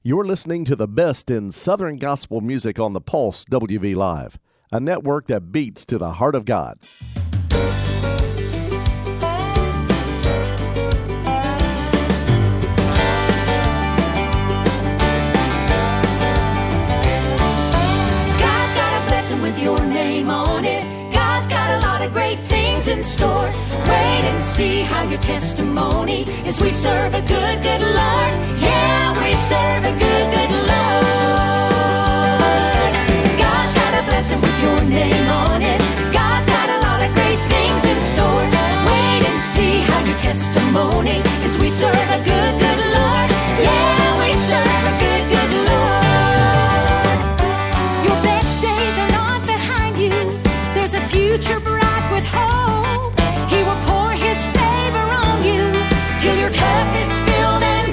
You're listening to the best in Southern gospel music on the Pulse WV Live, a network that beats to the heart of God. God's got a blessing with your name on it. God's got a lot of great things in store. Wait and see how your testimony is. We serve a good, good Lord. Yeah, we serve a good, good Lord. God's got a blessing with your name on it. God's got a lot of great things in store. Wait and see how your testimony is. We serve a good, good Lord. Yeah, we serve a good, good Lord. Your best days are not behind you. There's a future bright with hope. He will pour his favor on you till your cup is filled and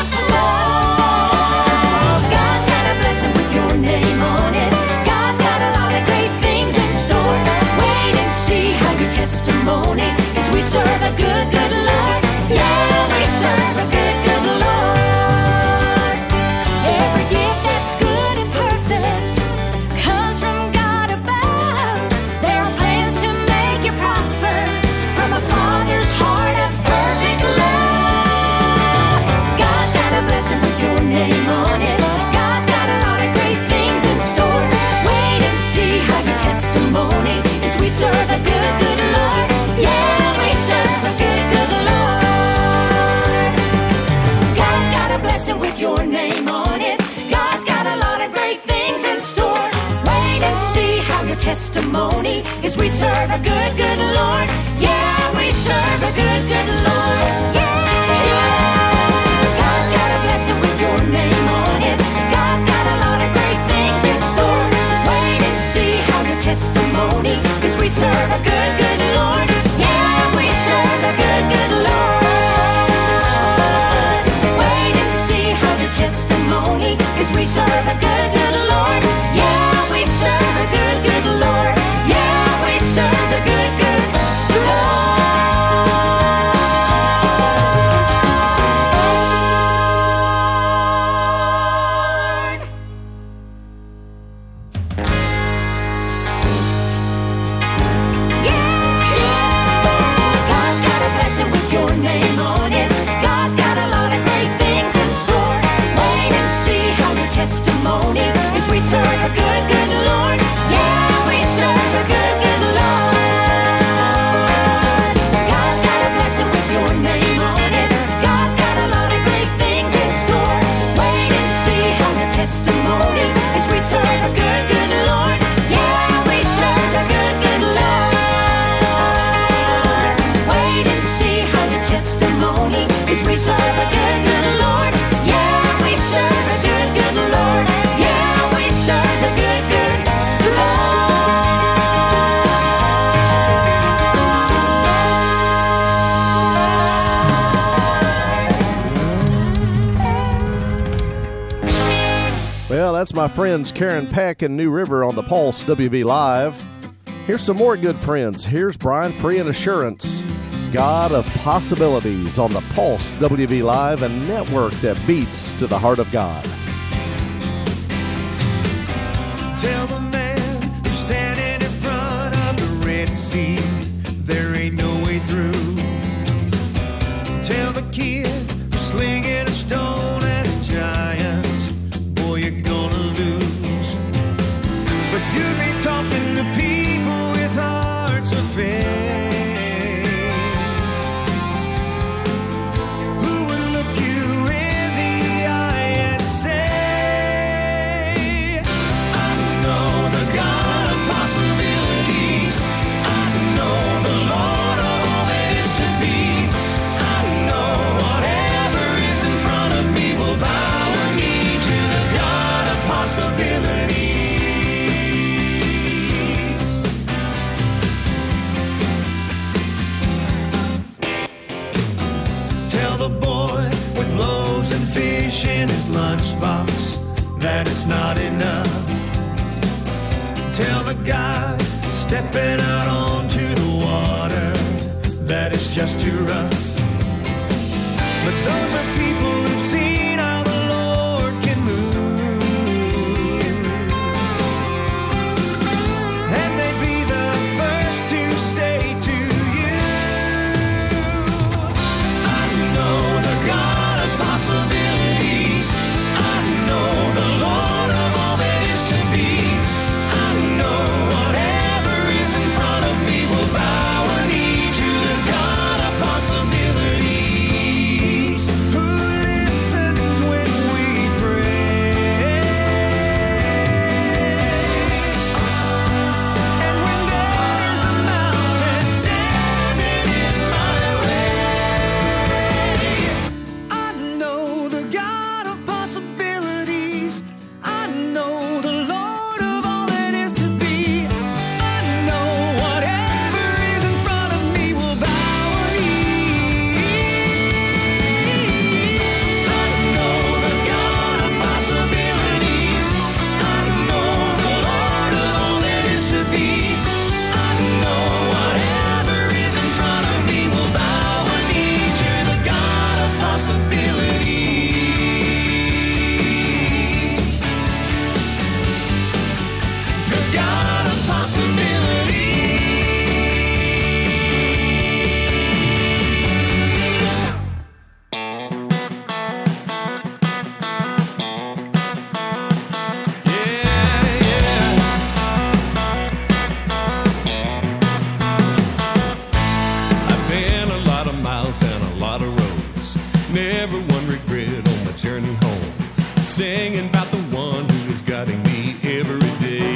overflow. God's got a blessing with your name on it. God's got a lot of great things in store. Wait and see how your testimony is. We serve a good, good Lord. Yeah, we serve a good, good Lord. Every gift that's good and perfect comes from God above. There are plans to make you prosper from a Father's heart of perfect love. God's got a blessing with your name on it. God's got a lot of great things in store. Wait and see how your testimony is. We serve a good, good Lord. Yeah, we serve a good, good Lord. God's got a blessing with your name on it. God's got a lot of great things in store. Wait and see how your testimony is. We serve a good, good Lord. Yeah, we serve a good, good Lord. Yeah. God's got a blessing with your name on it. God's got a lot of great things in store. Wait and see how your testimony is. We serve a good, good Lord. Yeah, we serve a good, good Lord. Wait and see how your testimony is. We serve a good, good Lord. Yeah, we serve a good, good Lord. Yeah, we serve a good, good Lord. God's got a blessing with your name on it. God's got a lot of great things in store. Wait and see how your testimony is. We serve a good, good Lord. Yeah, we serve a good, good Lord. God's got a blessing with your name on it. God's got a lot of great things in store. Wait and see how your testimony is. We serve a good, good Lord. Yeah, we serve a good, good Lord. Wait and see how your testimony is. We serve a good, good Lord. Yeah, we serve a good, good Lord. Yeah, we serve a good, good Well, that's my friends Karen Peck and New River on the Pulse WV Live. Here's some more good friends. Here's Brian Free and Assurance, God of Possibilities on the Pulse WV Live, a network that beats to the heart of God. Tell the man who's standing in front of the Red Sea, there ain't no way through. Tell the kid who's slinging a stone at a giant, boy, you're gonna lose. But you'd be talking to people with hearts of faith, who would look you in the eye and say, I know the God of possibilities. I know the Lord of all that is to be. I know whatever is in front of me will bow a knee to the God of possibilities. Tell the boy with loaves and fish in his lunchbox that it's not enough. Tell the guy stepping out onto the water that it's just too rough. But those are people who've seen how the Lord can singing about the one who is guiding me every day.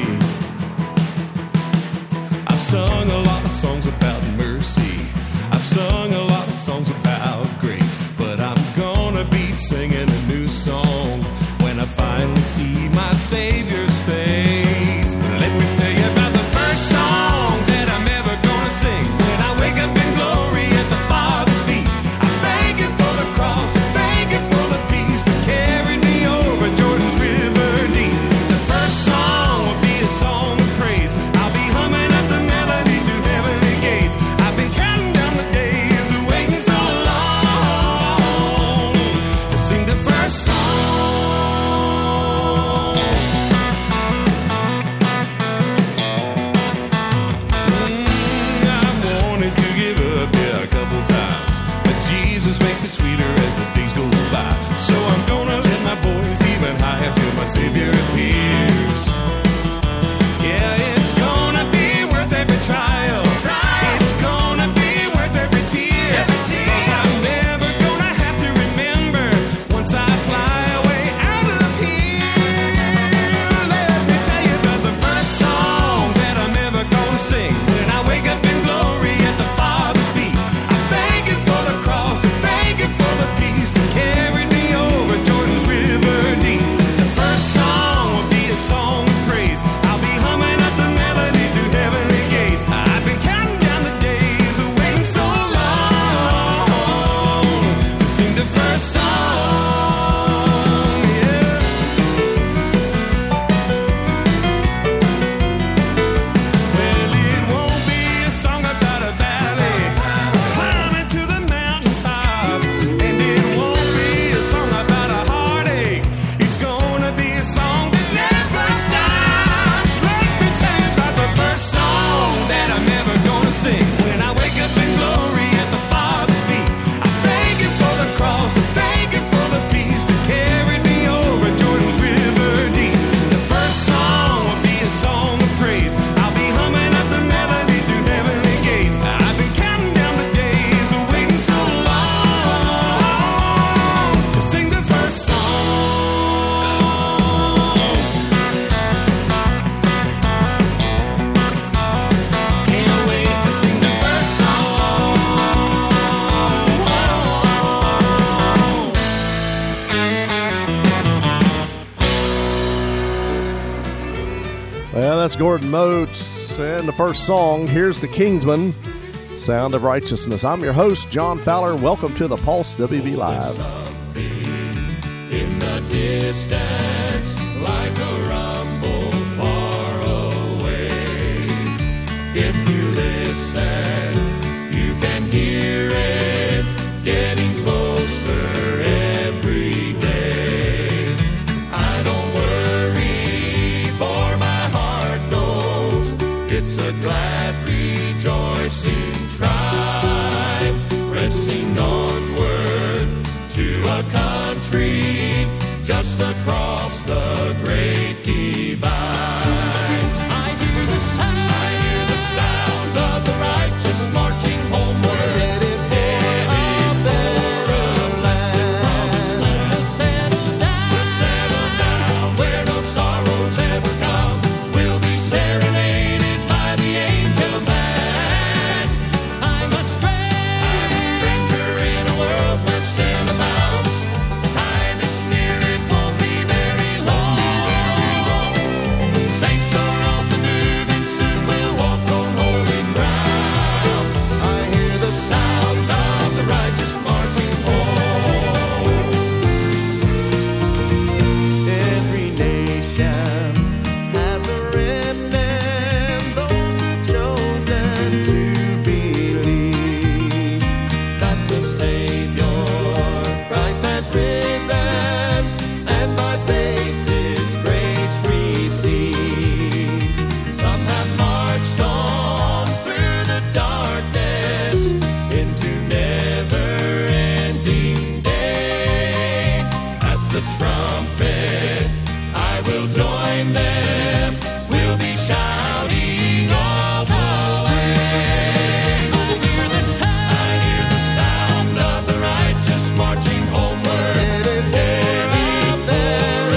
I've sung a lot of songs about mercy. I've sung a lot of songs about grace. But I'm gonna be singing a new song when I finally see my Savior's face. Let me tell you about the first song that I'm ever gonna sing. When I wake up in glory at the Father's feet, I thank Him for the cross, I thank Him for the peace that carried me over Jordan's river deep. The first song will be a song of praise. I'll be humming up the melody to heavenly gates. I've been counting down the days of waiting so long to sing the first song. Makes it sweeter as the days go by. So I'm gonna lift my voice even higher till my Savior appears. Yeah, it's gonna be worth every trial. It's gonna be worth every tear. 'Cause I'm never gonna have to remember once I fly away out of here. Let me tell you about the first song that I'm ever gonna sing. When I wake up in glory at the Father's feet, I thank Him for the cross, I thank Him for the peace that carried me over Jordan's river deep. The first song will be a song of praise. I'll be humming up the melody to heavenly gates. I've been counting down the days of waiting so long to sing the first song. Yeah. Well, it won't be a song about a valley, climbing to the mountaintop. And it won't be a song about a heartache. It's gonna be a song that never stops. Let me tell you about the first song that I'm ever gonna sing. When I wake up in glory at the Father's feet, I thank Him for the cross, I thank Him for the peace that carried me over Jordan's river deep. The first song will be a song of praise. I'll be humming up the melody to heavenly gates. I've been counting down the days of waiting so long to sing the first song. Can't wait to sing the first song. Well, that's Gordon Motes and the first song. Here's the Kingsman, Sound of Righteousness. I'm your host, John Fowler. Welcome to the Pulse WV Live. In the distance, like a rumble far away. If you listen, you can hear it getting closer every day. I don't worry, for my heart knows it's a glad rejoicing tribe, pressing onward to a country just across the great divide. I hear the sound of the righteous marching homeward, headed for a blessed promised land. We'll settle down where no sorrows ever come. We'll be serenaded by the angel man. I'm a stranger in a world where sin abounds. Time is near, it won't be very long. Saints are on the move and soon we'll walk on holy ground. I hear the sound of the righteous marching home. Every nation has a remnant, those who've chosen to believe that the Savior Christ has risen, and by faith His grace received. Some have marched on through the darkness into never-ending day. At the trumpet, I will join them. We'll be shouting all the way. I hear the sound of the righteous marching homeward, headed for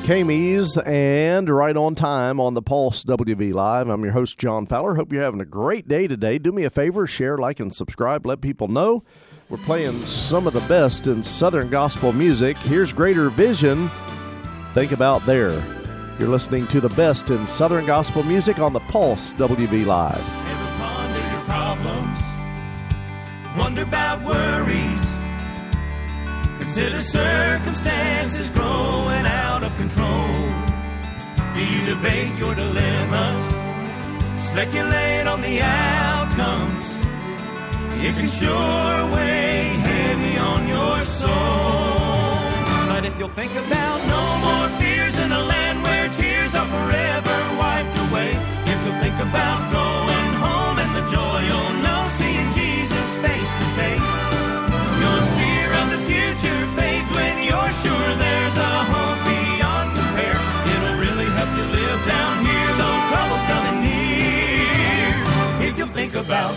Camies, and right on time on the Pulse WV Live. I'm your host, John Fowler. Hope you're having a great day today. Do me a favor, share, like, and subscribe. Let people know we're playing some of the best in Southern gospel music. Here's Greater Vision. Think About There. You're listening to the best in Southern gospel music on the Pulse WV Live. Ever ponder your problems? Wonder about worries? Consider circumstances growing out of control. Do you debate your dilemmas? Speculate on the outcomes? It can sure weigh heavy on your soul. But if you'll think about no more fears in a land where tears are forever wiped away, if you'll think about going home and the joy you'll know seeing Jesus face to face, your fear of the future fades when you're sure there's a hope beyond compare. It'll really help you live down here, though trouble's coming near. If you'll think about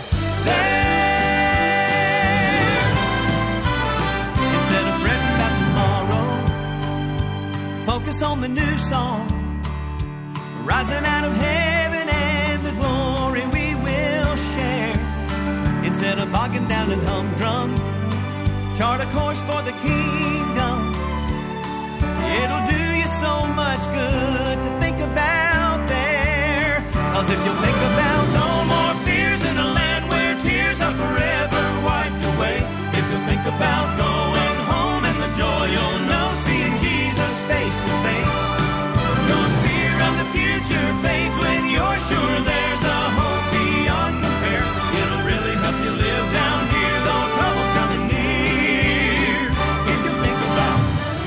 there, instead of fretting about tomorrow, focus on the new song, rising out of heaven and the glory we will share. Instead of bogging down in humdrum, chart a course for the kingdom. It'll do you so much good to think about there. 'Cause if you'll think about no more fears in a land where tears are forever wiped away, if you'll think about going home and the joy you'll know seeing Jesus face to face, your fear of the future fades when you're sure there's a hope beyond compare. It'll really help you live down here, though trouble's coming near. If you think about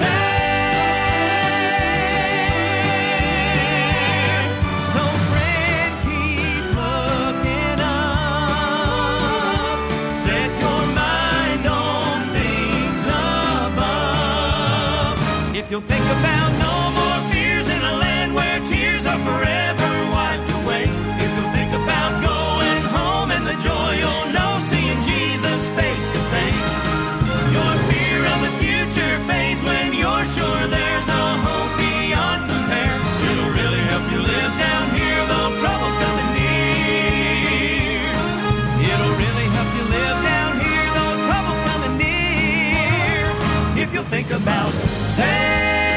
that. So friend, keep looking up. Set your mind on things above. If you'll think about no more fears in a land where tears are forever wiped away, if you'll think about going home and the joy you'll know seeing Jesus face to face, your fear of the future fades when you're sure there's a hope beyond compare. It'll really help you live down here, though trouble's coming near. It'll really help you live down here, though trouble's coming near. If you'll think about that.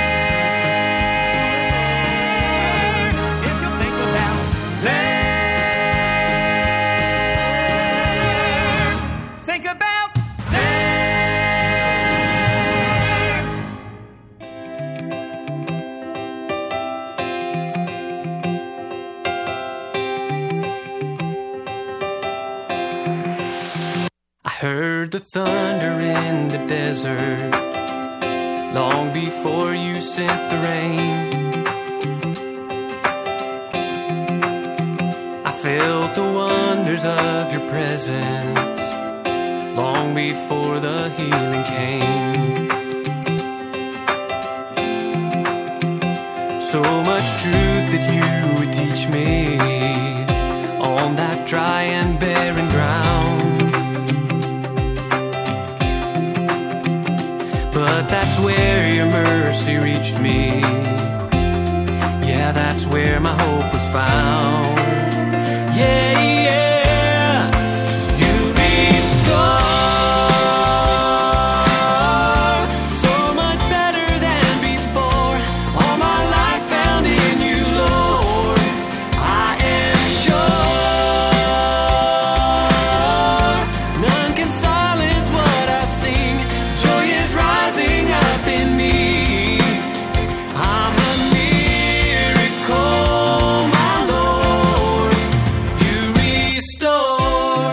Heard the thunder in the desert long before you sent the rain. I felt the wonders of your presence long before the healing came. So much truth that you would teach me on that dry and barren ground. But that's where your mercy reached me. Yeah, that's where my hope was found. Yeah, yeah. You restore so much better than before. All my life found in you, Lord. I am sure none can silence what I sing. Joy is rising up in me. I'm a miracle, my Lord. You restore.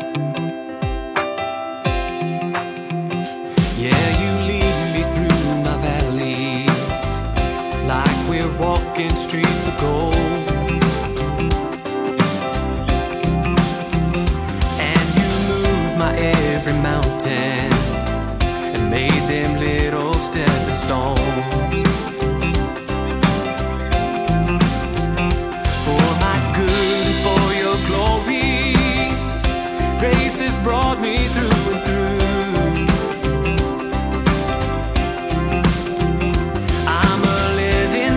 Yeah, you lead me through my valleys like we're walking streets of gold. And you move my every mountain and made them little stepping stones. For my good and for your glory, grace has brought me through and through. I'm a living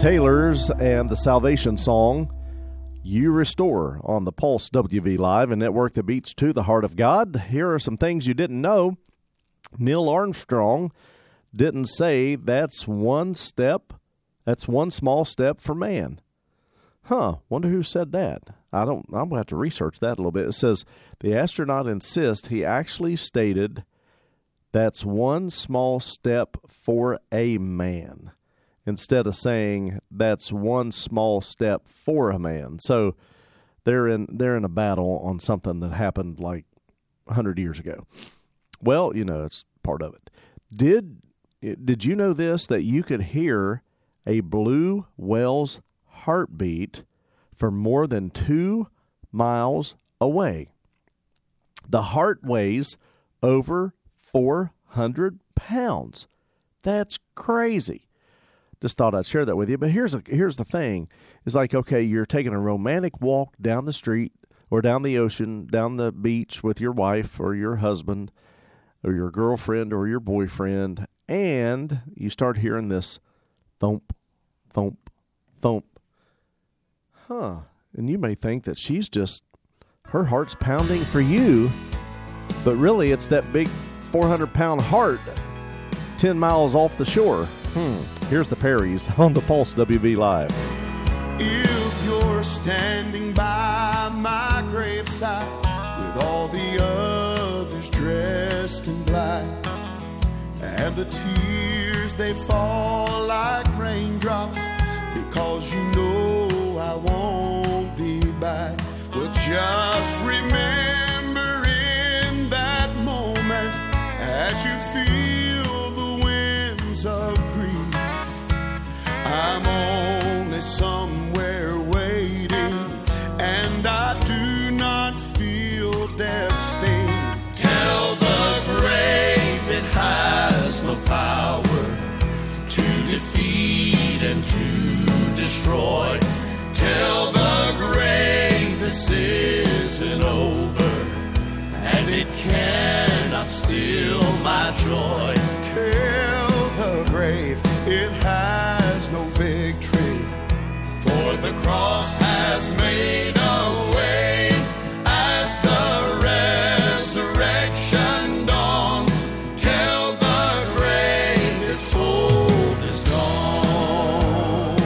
Taylors and the Salvation song, You Restore, on the Pulse WV Live, a network that beats to the heart of God. Here are some things you didn't know. Neil Armstrong didn't say that's one small step for man. Wonder who said that. I'm going to have to research that a little bit. It says the astronaut insists he actually stated that's one small step for a man, instead of saying that's one small step for a man. So they're in a battle on something that happened like 100 years ago. Well, it's part of it. Did you know this, that you could hear a blue whale's heartbeat from more than 2 miles away? The heart weighs over 400 pounds. That's crazy. Just thought I'd share that with you. But here's the thing. It's like, okay, you're taking a romantic walk down the street or down the ocean, down the beach with your wife or your husband or your girlfriend or your boyfriend, and you start hearing this thump, thump, thump. And you may think that her heart's pounding for you, but really it's that big 400-pound heart 10 miles off the shore. Here's the Perrys on the Pulse WV Live. If you're standing by my graveside with all the others dressed in black, and the tears they fall like raindrops because you know I won't be back, well, just remember in that moment as you feel the winds of grief, I'm only somewhere waiting, and I do not feel destined. Tell the grave it has no power to defeat and to destroy. Tell the grave this isn't over, and it cannot steal my joy. Tell the grave it has no victory, for the cross has made a way as the resurrection dawns. Tell the grave its hold is gone.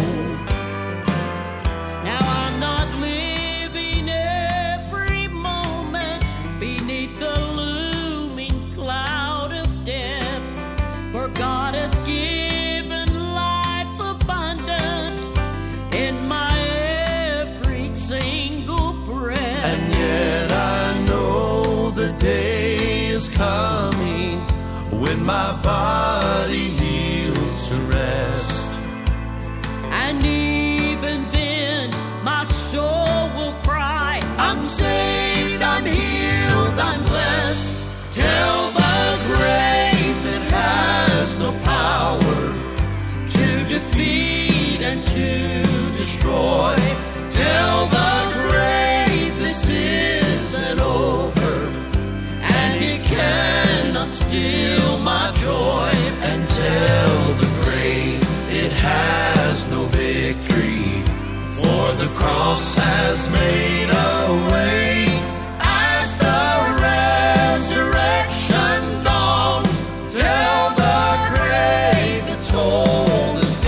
Now I'm not living every moment beneath the looming cloud of death, for God has given life abundant in my every single breath. And yet I know the day is coming when my body yields to rest. And even then my soul will cry, I'm saved, I'm healed, I'm blessed. Tell the grave it has no power to defeat and to destroy. Tell the grave this isn't over, and it cannot steal my joy. And tell the grave it has no victory, for the cross has made a way as the resurrection dawns. Tell the grave its hold is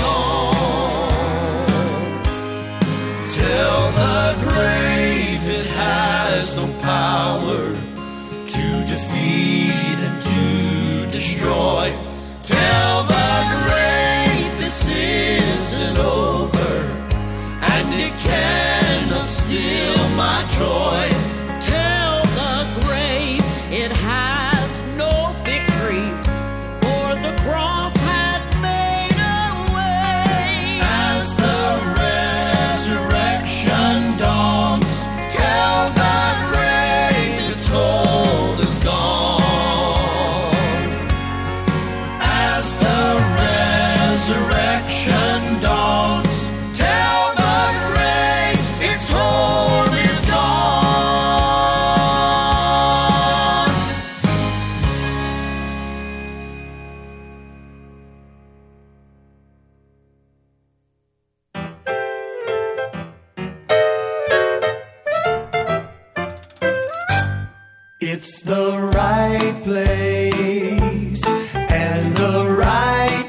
gone. Tell the grave it has no power to defeat and to destroy. Tell the grave this isn't over, and it cannot steal my joy. tell the grave it has no victory, for the cross had made a way. As the resurrection dawns, tell the grave its hold It's the right place and the right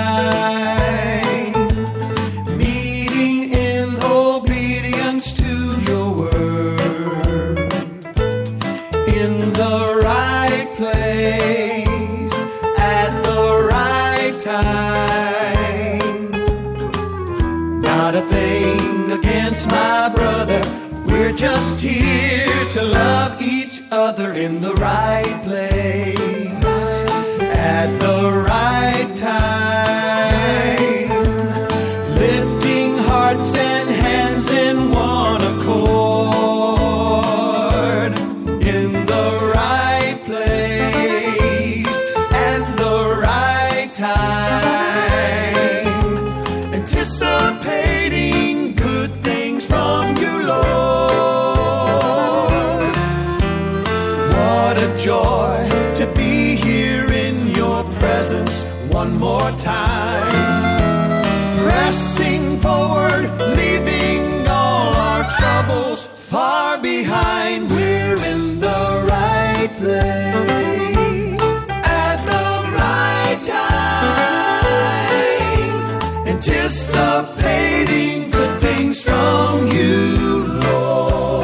time. Meeting in obedience to your word. In the right place at the right time. Not a thing against my brother. We're just here to love each other in the right place at the right time, lifting hearts and hands in one accord in the right place at the right time, anticipating good things from you, Lord. Joy to be here in your presence one more time. Pressing forward, leaving all our troubles far behind. We're in the right place at the right time, anticipating good things from you, Lord.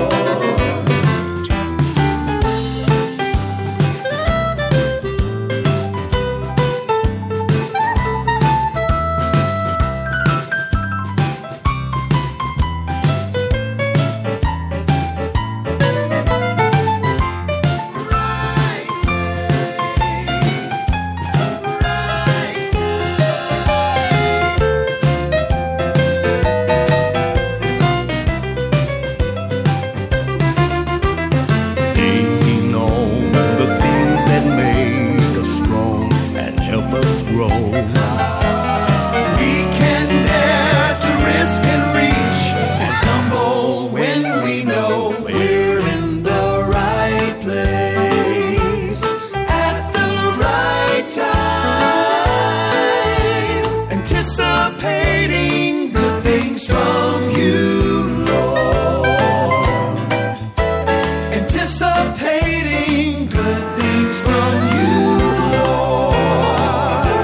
Anticipating good things from you, Lord. Anticipating good things from you, Lord.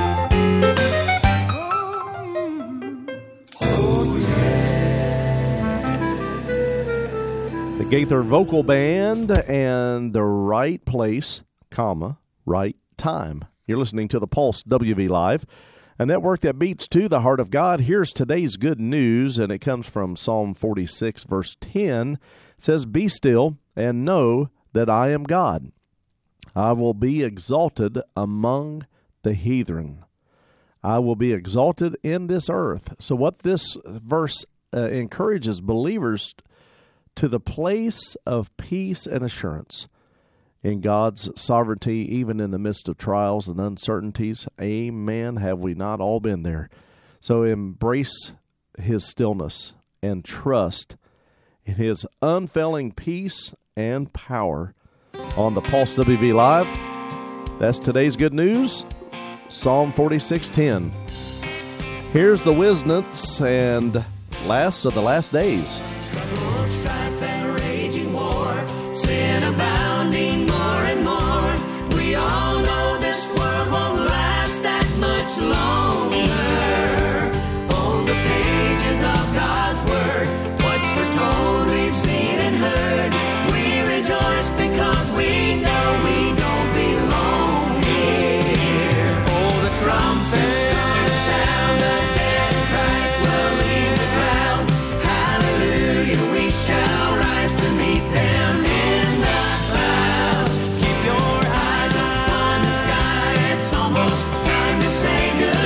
Oh, yeah. The Gaither Vocal Band and the right place, comma, right time. You're listening to the Pulse WV Live, a network that beats to the heart of God. Here's today's good news, and it comes from Psalm 46, verse 10. It says, "Be still and know that I am God. I will be exalted among the heathen. I will be exalted in this earth." So what this verse encourages believers to the place of peace and assurance in God's sovereignty, even in the midst of trials and uncertainties. Amen. Have we not all been there? So embrace his stillness and trust in his unfailing peace and power on the Pulse WV Live. That's today's good news, Psalm 46:10. Here's the Wisnants and Last of the Last Days. Trouble, strife, and raging war, sin abounding more and more. We all know this world won't last that much longer. Hold the pages of God's Word, what's foretold we've seen and heard. We rejoice because we know we don't belong here. Oh, the trumpet's gonna sound, the dead in Christ will leave the ground. Hallelujah, we shall rise to meet them in the clouds. Keep your eyes upon the sky, it's almost time to say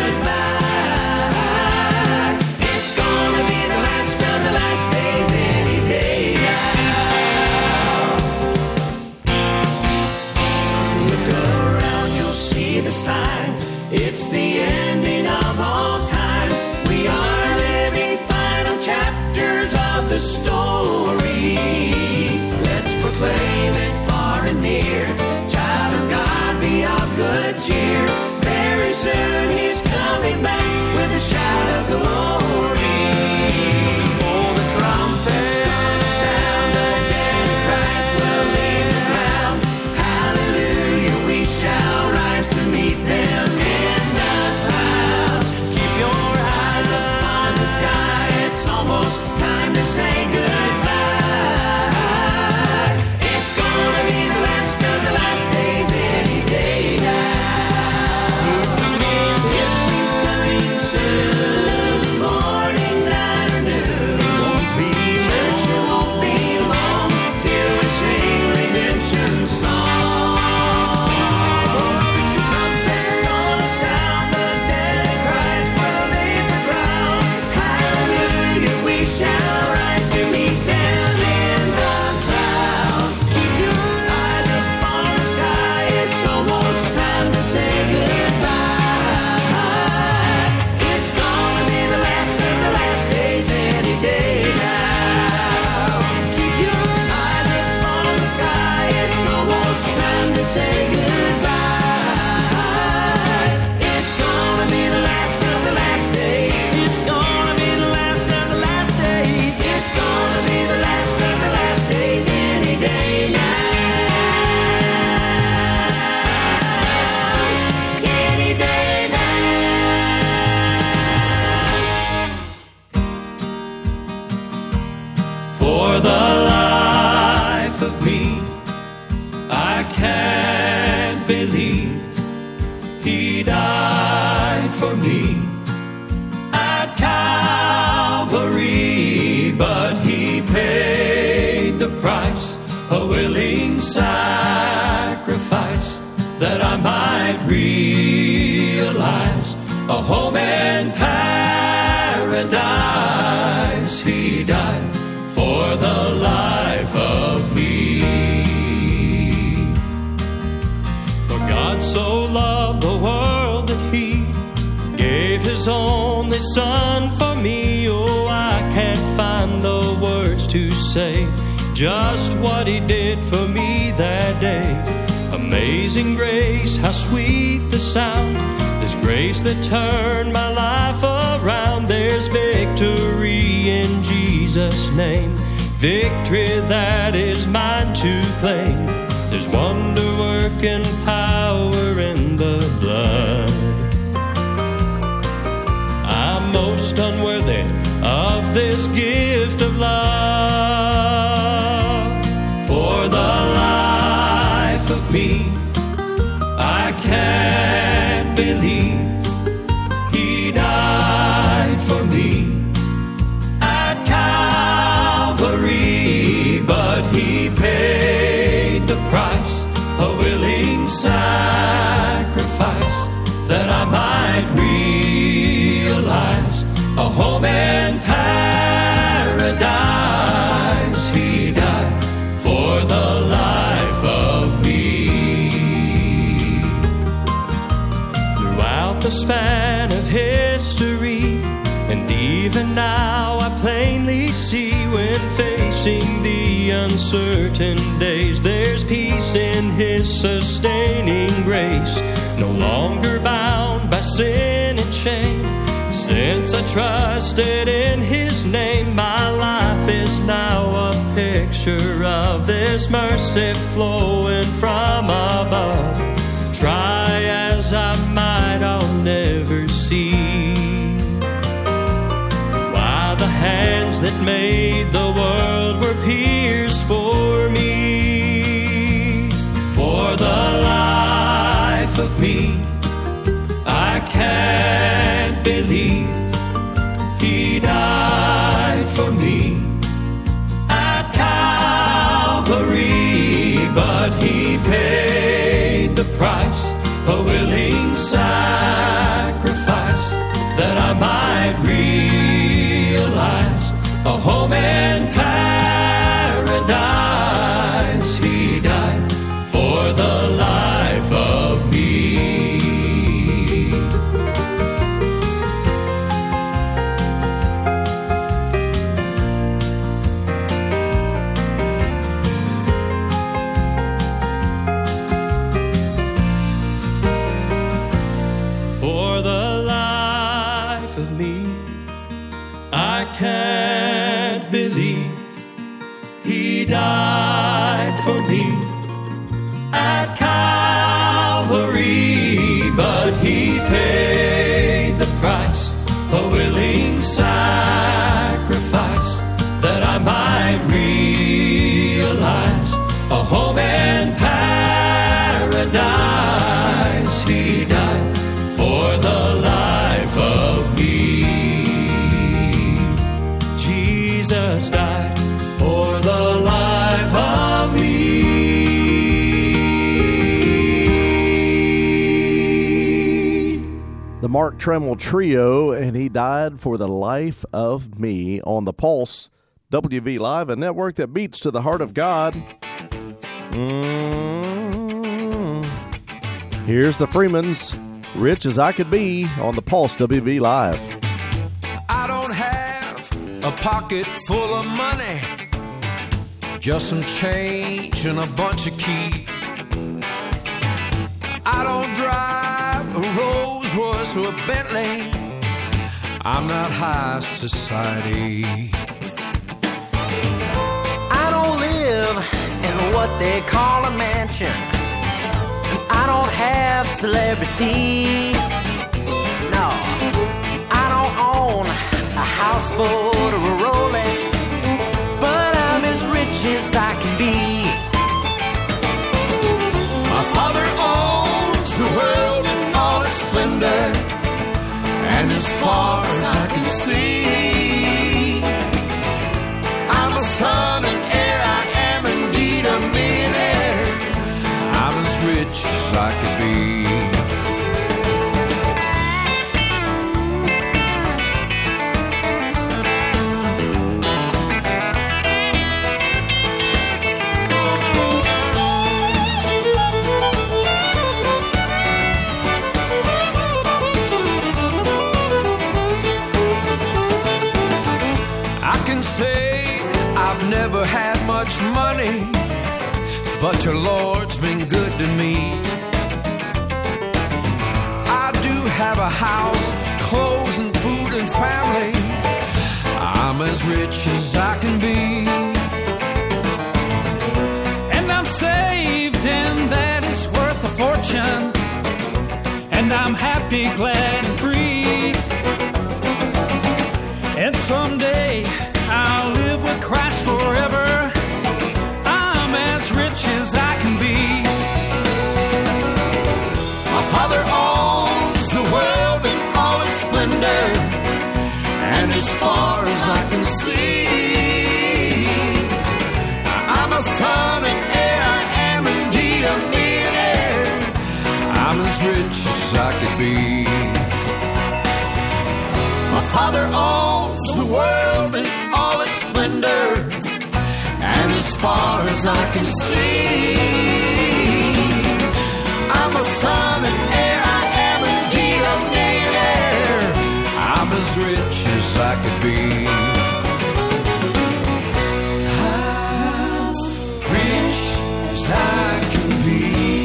goodbye. It's gonna be the last of the last days any day now. Look around, you'll see the signs. It's the ending of all time. We are living final chapters of the story. Let's proclaim it far and near. Child of God, be of good cheer. Very soon he's coming back with a shout of glory. Oh, the trumpet's gonna sound, the dead in Christ will leave the ground. can't believe He died for me at Calvary, but He paid the price, a willing sacrifice, that I might realize a home in paradise. He died for the life of me. For God so loved the world that He gave His only Son for me. Oh, I can't find the words to say just what He did for me that day. Amazing grace, how sweet the sound. There's grace that turned my life around. There's victory in Jesus' name, victory that is mine to claim. There's wonder-working power in the blood. I'm most unworthy of this gift of love. For the life of me, I can't believe He died for me at Calvary, but He paid the price, a willing sacrifice, that I might realize a home in paradise. He died for the life of me. Throughout the span of history, and even now I plainly see, when facing the uncertain days, there's peace in His sustaining grace. No longer bound by sin and shame, since I trusted in His name. My life is now a picture of this mercy flowing from above. Try as I might, I'll never see why the hands that made the world were pierced for me. For the life of me, I can't believe He died for me at Calvary, but He paid the price, a willing sacrifice, that I might realize a home in paradise. He died for the life of me. For the life of me, I can't believe He died for me at Calvary, but He paid the price, a willing sacrifice, that I might realize a home in paradise. He died for the life of me. Jesus died for the life of me. The Mark Tremmel Trio, and he died for the life of me on the Pulse WV Live, a network that beats to the heart of God. Here's the Freemans, Rich as I Could Be, on the Pulse WV Live. I don't have a pocket full of money, just some change and a bunch of keys. I don't drive a Rolls Royce or a Bentley, I'm not high society. I don't live in what they call a mansion, and I don't have celebrity. No, I don't own a houseboat or a Rolex, but I'm as rich as I can be. far as I can see, I'm a son and heir, I am indeed a millionaire. I'm as rich as I could be. Never had much money, but your Lord's been good to me. I do have a house, clothes and food and family. I'm as rich as I can be. And I'm saved, and that is worth a fortune. And I'm happy, glad, and free. And someday I'll live with Christ forever. I'm as rich as I can be. My Father owns the world in all its splendor, and as far as I can see, I'm a son and heir, I am indeed a millionaire. I'm as rich as I could be. My Father owns the world in all its splendor, and as far as I can see, I'm a son and heir, I am indeed a millionaire. I'm as rich as I could be. I'm rich as I can be.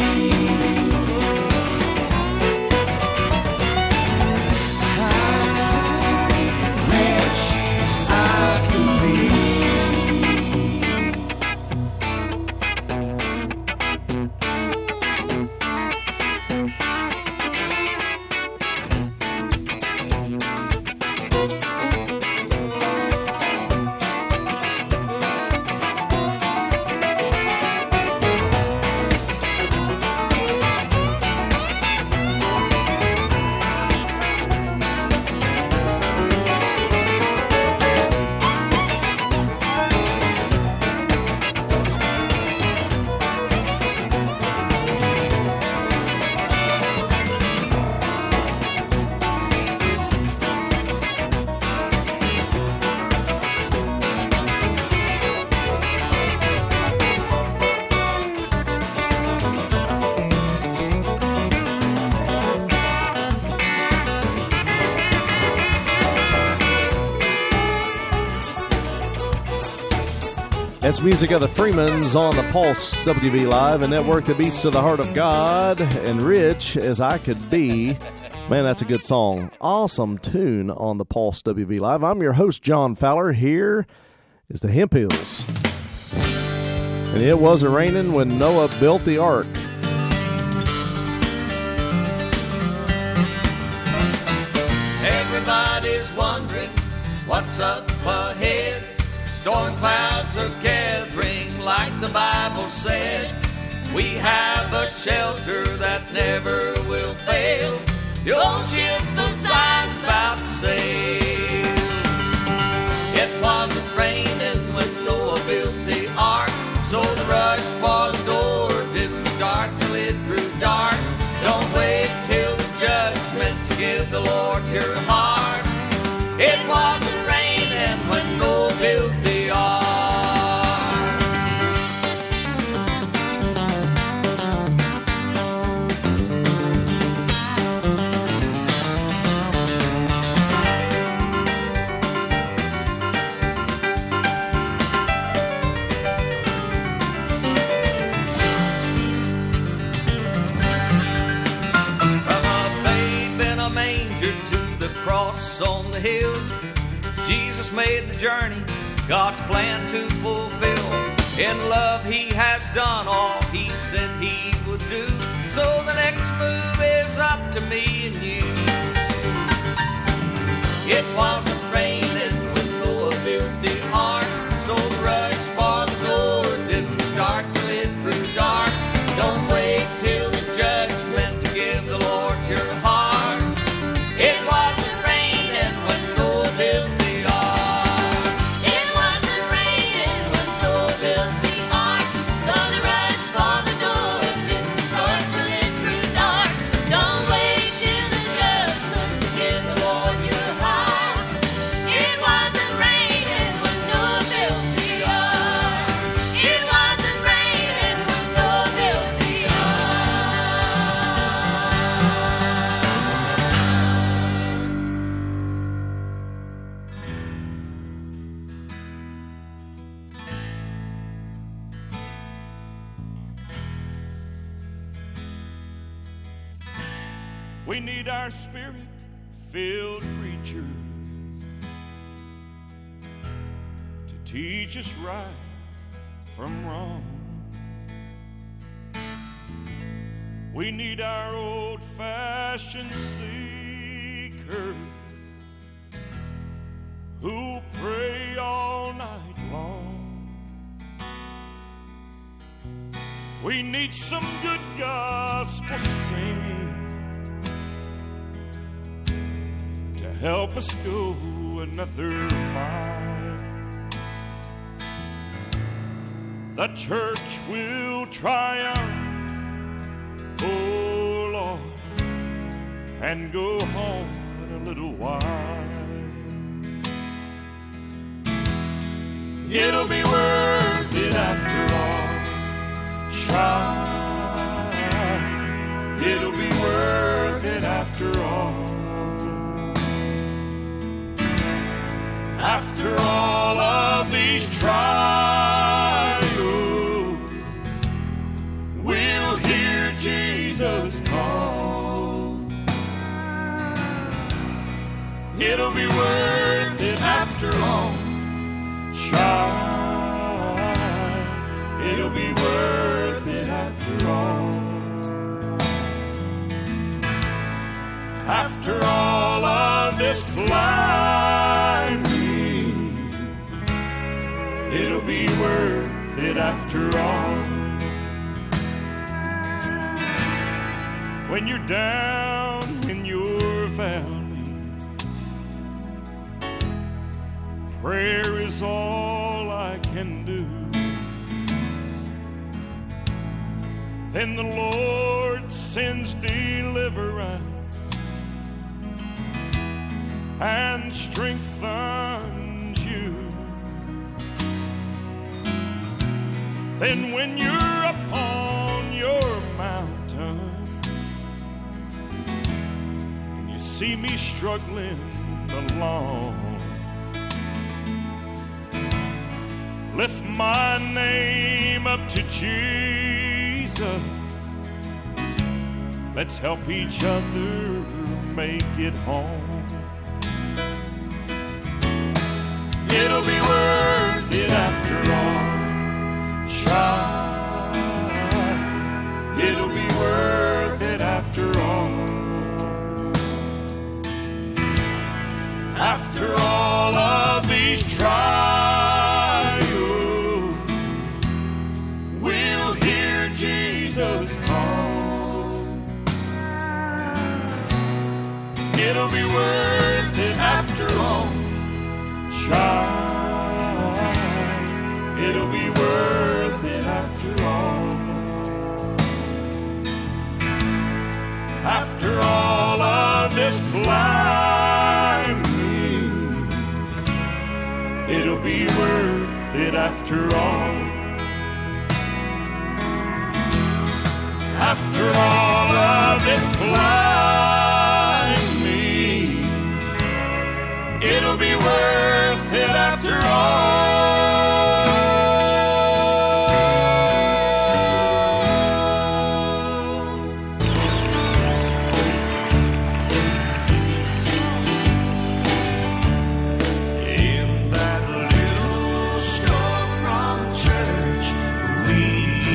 That's music of the Freemans on the Pulse WV Live, a network that beats to the heart of God, and rich as I could be. Man, that's a good song. Awesome tune on the Pulse WV Live. I'm your host, John Fowler. Here is the Hemp Hills. And it wasn't raining when Noah built the ark. Everybody's wondering what's up ahead. Storm clouds are gathering like the Bible said. We have a shelter that never will fail. The old ship of Zion's about to sail. It wasn't raining when Noah built the ark, so the rush for the door didn't start till it grew dark. Don't wait till the judgment to give the Lord your heart. It wasn't raining when Noah built the ark. From a babe in a manger to the cross on the hill, Jesus made the journey, God's plan to fulfill. In love he has done all he said he would do, so the next move is up to me and you. It wasn't raining when Noah built the ark, so the rush for the door didn't start till it grew dark. Don't wait till the judgment to give the Lord your heart. It wasn't raining We need our spirit-filled preachers to teach us right from wrong. We need our old-fashioned seekers who pray all night long. We need some good gospel singing to help us go another mile. The church will triumph, oh Lord, and go home in a little while. It'll be worth it after all, child. It'll be worth it after all. After all of these trials, we'll hear Jesus call. It'll be worth it after all, child. It'll be worth it after all. After all of this climbing, it'll be worth it after all. When you're down in your valley, prayer is all I can do. Then the Lord sends deliverance and strengthens you. Then when you're upon your mountain and you see me struggling along, lift my name up to Jesus. Let's help each other make it home. It'll be worth it after all, child. It'll be worth it after all. After all of these trials, we'll hear Jesus call. It'll be worth it after all, child. It'll be worth it after all. After all of this climbing, it'll be worth it after all. After all of this climbing, it'll be worth it after all. In that little storefront church we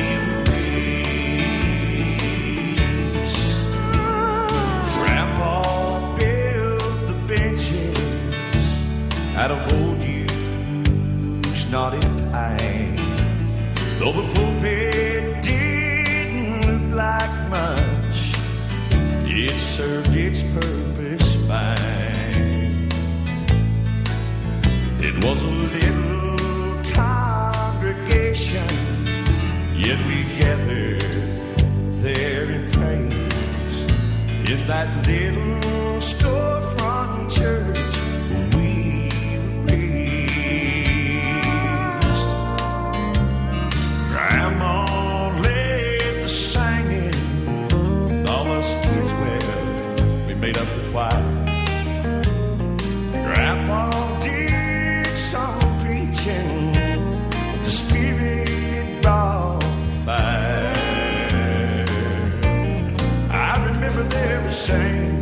raised, Grandpa built the benches out of old used knotted pine. Though the pulpit didn't look like much, it served its purpose fine. It was a little congregation, yet we gathered there in praise. In that little storefront church we raised. Grandma led the singing, all us kids, well, we made up the choir. Grandpa did some preaching, but the Spirit brought the fire. I remember there was saying,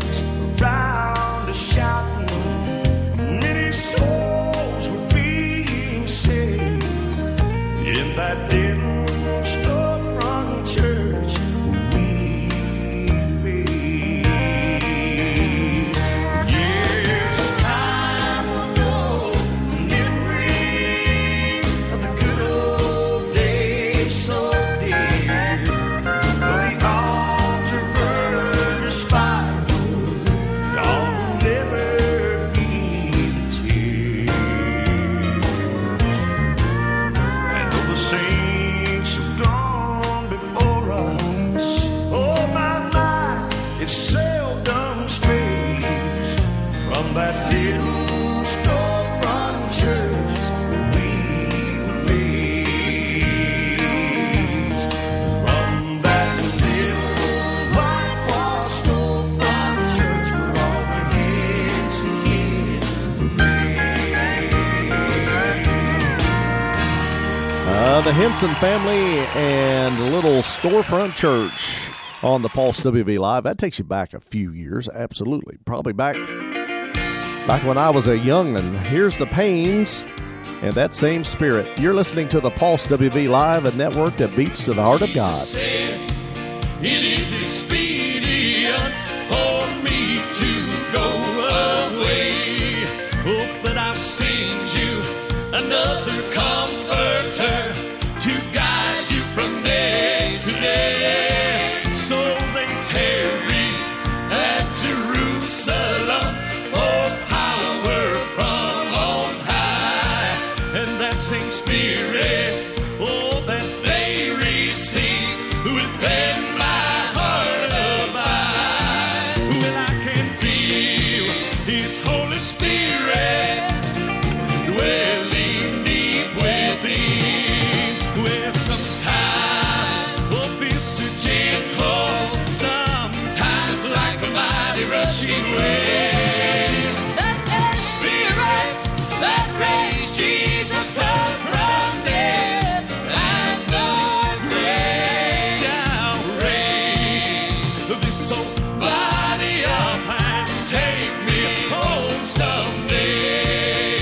the Henson family and Little Storefront Church on the Pulse WV Live. That takes you back a few years, absolutely. Probably back when I was a young'un. Here's the Pains and that same spirit. You're listening to the Pulse WV Live, a network that beats to the heart of God. It is expedient for me to go away. Oh, but I'll send you another comforter to guide you from day to day. So they tarry at Jerusalem for power from on high. And that same Spirit, oh, that they receive within my heart abide. Well, I can feel His Holy Spirit dwelling deep within. Well, sometimes it's so gentle, sometimes like a mighty rushing wind. That's the Spirit that raised Jesus up from dead, and the grave shall raise this old body up and take me home someday.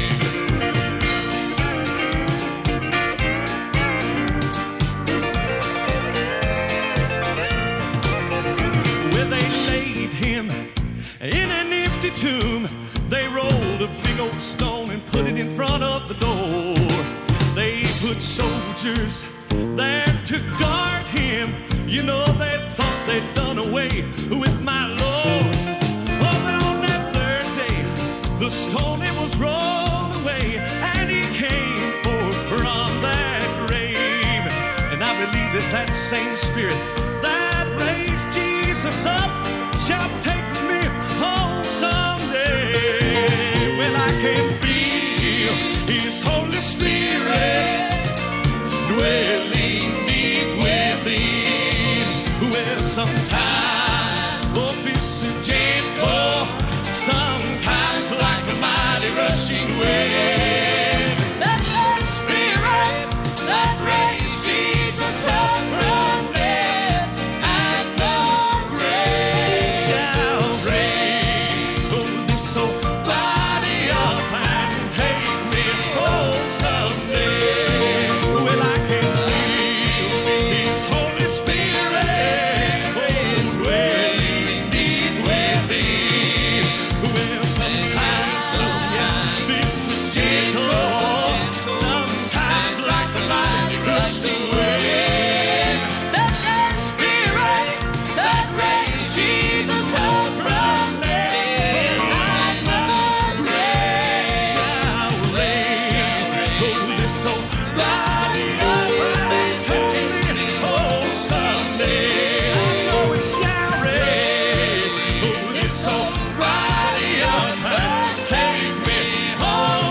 Well, they laid him in an empty tomb. They rolled a big old stone and put it in front of the door. They put soldiers there to guard him. You know, they thought they'd done away with my Lord. Oh, but on that third day, the stone it was rolled away, and he came forth from that grave. And I believe that that same Spirit that raised Jesus up shall take me home someday. Well, I can feel His Holy Spirit dwelling deep within. Well, sometimes it's so gentle, sometimes like a mighty rushing wind. That's the Spirit that raised Jesus up from dead, and the grave shall raise this old body up and take me home someday. Well, I can feel His Holy Spirit dwelling deep within. Well, sometimes it's so gentle, sometimes like the mighty rushing wind. That's the Spirit that raised Jesus up from dead, and the grave shall raise this old body up and take me home someday. I know it shall raise this old body up and take me home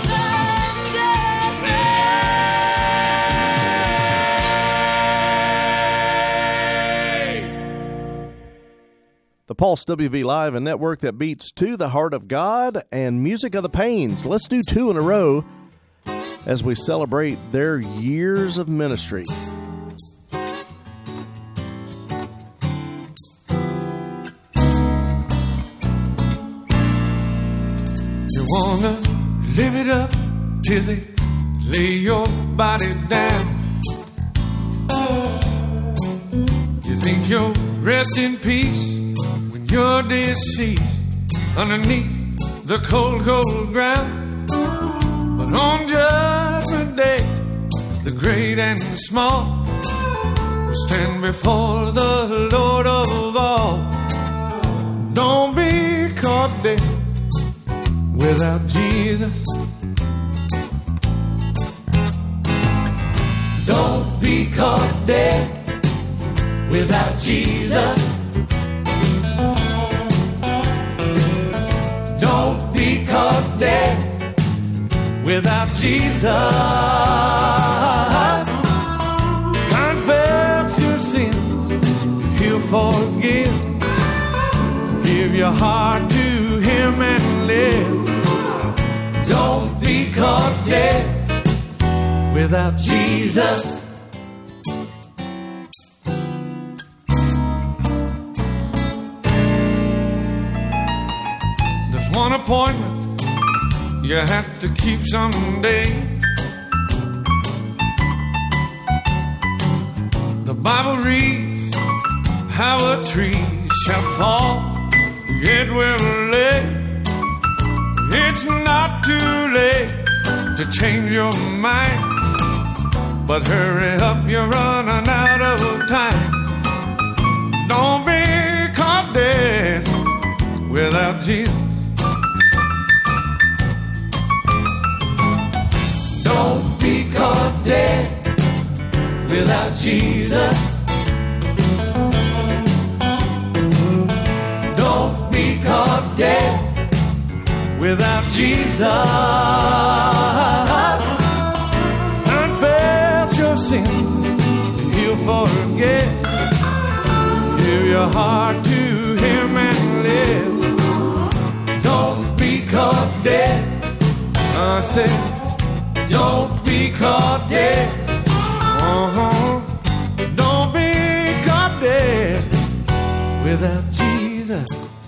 someday. The Pulse WV Live, a network that beats to the heart of God, and Music of the Pains. Let's do two in a row as we celebrate their years of ministry. You wanna live it up till they lay your body down. You think you'll rest in peace when you're deceased underneath the cold, cold ground. But on Judgment Day, the great and small will stand before the Lord of all. Don't be caught dead without Jesus. Don't be caught dead without Jesus. Don't be caught dead without Jesus. Confess your sins, He'll forgive. Give your heart to Him and live. Don't be caught dead without Jesus. appointment you have to keep someday. The Bible reads how a tree shall fall, it will lay. It's not too late to change your mind, but hurry up, you're running out of time. Don't be caught dead without Jesus. Don't be caught dead without Jesus. Don't be caught dead without Jesus. Confess your sin, he'll forget. Give your heart to him and live. Don't be caught dead. I said, don't be caught dead. Don't be caught dead without Jesus.